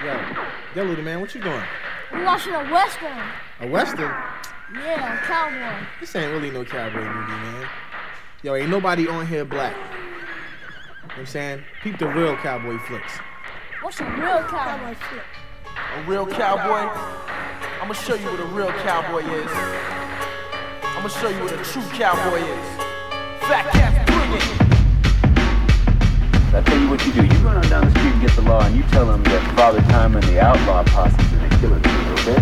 Yo, Luda, man, what you doing? We watching a Western. A Western? Yeah, a cowboy. This ain't really no cowboy movie, man. Yo, ain't nobody on here black. You know what I'm saying? Peep the real cowboy flicks. What's a real cowboy flick? A real cowboy? I'ma show you what a real cowboy is. I'ma show you what a true cowboy is. Fat cats, bring it. I tell you what you do. You run on down the street and get the law, and you tell them that Father Time and the outlaw posse is the killer, okay?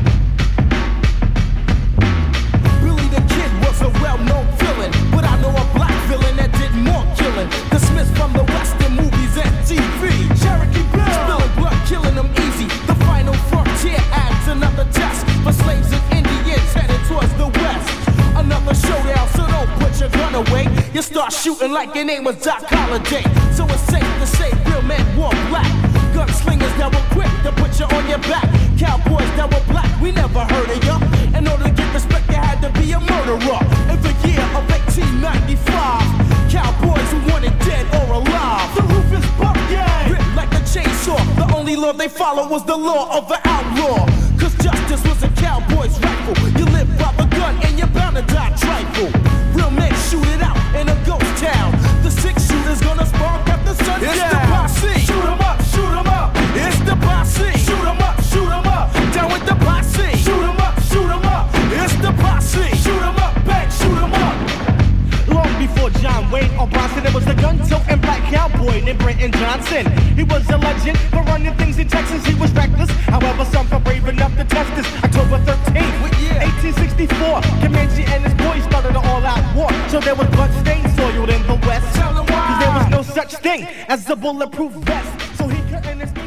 Billy the Kid was a well-known villain, but I know a black villain that did more killing. Dismissed from the Western movies and TV. Cherokee Bill, spilling blood, killing them easy. The final frontier adds another test for slaves and Indians headed towards the west. Another showdown, so don't put your gun away. You start shooting like your name was Doc Holliday. So it's safe to say real men wore black. Gunslingers that were quick to put you on your back. Cowboys that were black, we never heard of ya. In order to get respect, you had to be a murderer. In the year of 1895, cowboys who wanted dead or alive. The roof is buck, yeah. Ripped like a chainsaw. The only law they followed was the law of the outlaw. Cause justice was a cowboy's rifle. You live by the gun and you're bound to die trifle. Real men shoot it out in a ghost town. The 6-shooter's gonna spark after sundown. It's the posse. Shoot 'em up, shoot 'em up. It's the posse. Shoot 'em up, shoot 'em up. Down with the posse. Shoot 'em up, shoot 'em up. It's the posse. Shoot 'em up, bang, shoot 'em up. Long before John Wayne or Bronson, there was a gun-toting black cowboy named Brenton Johnson. He was a legend for running things in Texas. He was reckless. However, some were brave enough to test this. October 13th, 1864, Comanche and his boys started an all-out war. So there was bloodstains soiled in the West. Cause there was no such thing as a bulletproof vest. So he couldn't escape.